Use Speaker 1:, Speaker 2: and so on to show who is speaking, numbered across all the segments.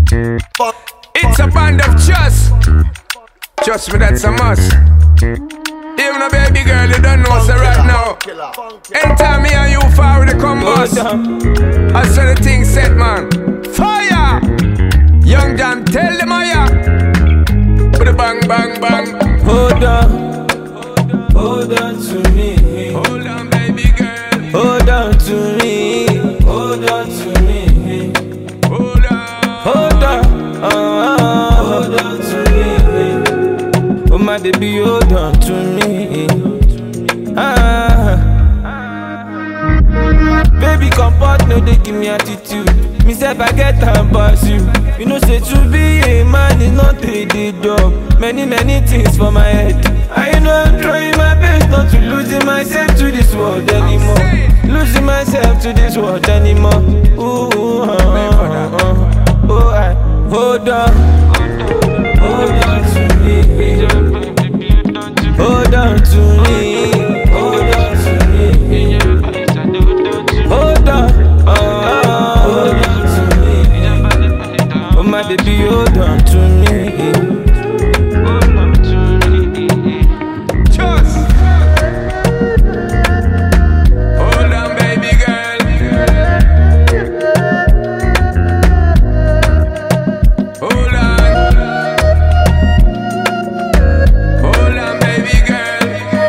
Speaker 1: It's a band of trust. Trust me, that's a must. Even a baby girl, you don't know, so right now. Anytime me and you forward the combos, I saw the thing set, man. Fire! Young John, tell them I am. Put a bang, bang, bang.
Speaker 2: Hold on to me.
Speaker 1: Hold on, baby girl.
Speaker 2: Hold on to me. Hold on to me.
Speaker 1: Hold on.
Speaker 2: Hold on. Hold on to me. Oh my baby, hold on to me. Baby, comfort, no, they give me attitude. Me say I get and pass you. You know, say to be a man is not a day job. Many things for my head. I know I'm trying my best not to losing myself to this world anymore. Losing myself to this world anymore. Ooh, oh, I hold on. Hold on to me. Hold on to me. Hold on to me. Hold on. Hold on to me. Oh my baby, hold on to me.
Speaker 1: Trust. Hold on, baby girl. Hold on. Hold on, baby girl.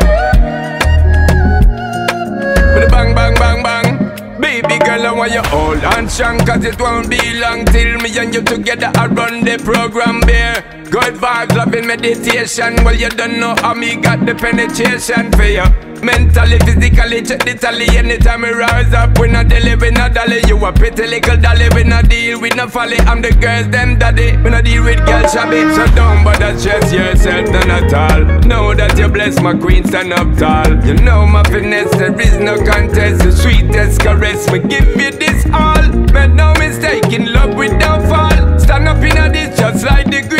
Speaker 1: With a bang, bang, bang, bang. Baby girl, I want you hold on strong, cause it won't be long till me and you together I run the program there. Good vibes, loving meditation. Well, you don't know how me got the penetration for you. Mentally, physically, check the tally. Anytime we rise up, we not delay, we not dolly. You a pretty little dolly, we not deal with no folly. I'm the girls, them daddy, we not deal with girl shabby. So don't bother stress yourself, none at all. Know that you bless my queen, stand up tall. You know my finesse, there is no contest. The sweetest caress, we give you this all. Make no mistake, in love without fall. Stand up in a ditch, just like the green.